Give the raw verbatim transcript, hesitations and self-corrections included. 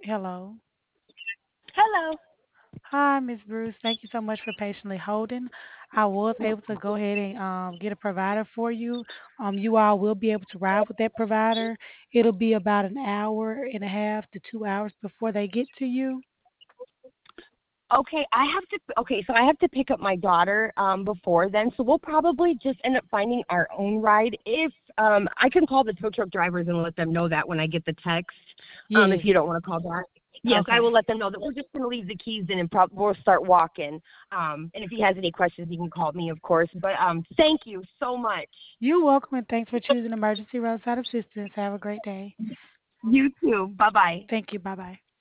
Hello. Hello. Hi, Miss Bruce. Thank you so much for patiently holding. I was able to go ahead and um, get a provider for you. Um, you all will be able to ride with that provider. It'll be about an hour and a half to two hours before they get to you. Okay, I have to. Okay, so I have to pick up my daughter um, before then, so we'll probably just end up finding our own ride. If um, I can call the tow truck drivers and let them know that when I get the text. Um, if Yes. you don't want to call back, yes, I Okay. will let them know that we're just going to leave the keys in and prob- we'll start walking. Um, and if he has any questions, he can call me, of course. But um, thank you so much. You're welcome, and thanks for choosing Emergency Roadside Assistance. Have a great day. You too. Bye bye. Thank you. Bye bye.